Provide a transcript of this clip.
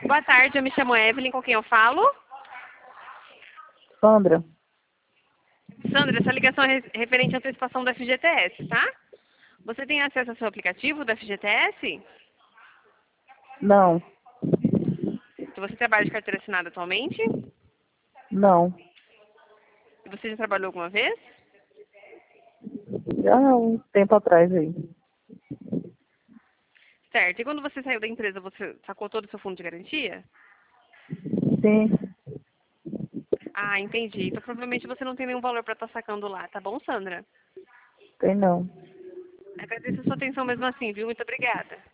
Boa tarde, eu me chamo Evelyn, com quem eu falo? Sandra, Sandra, essa ligação é referente à antecipação do FGTS, tá? Você tem acesso ao seu aplicativo do FGTS? não, Se você trabalha de carteira assinada atualmente? não. E você já trabalhou alguma vez? Já há um tempo atrás aí. Certo. E quando você saiu da empresa, você sacou todo o seu fundo de garantia? Sim, Ah, entendi. Então provavelmente você não tem nenhum valor para estar sacando lá, tá bom, Sandra? tem não. Agradeço a sua atenção mesmo assim, viu? Muito obrigada.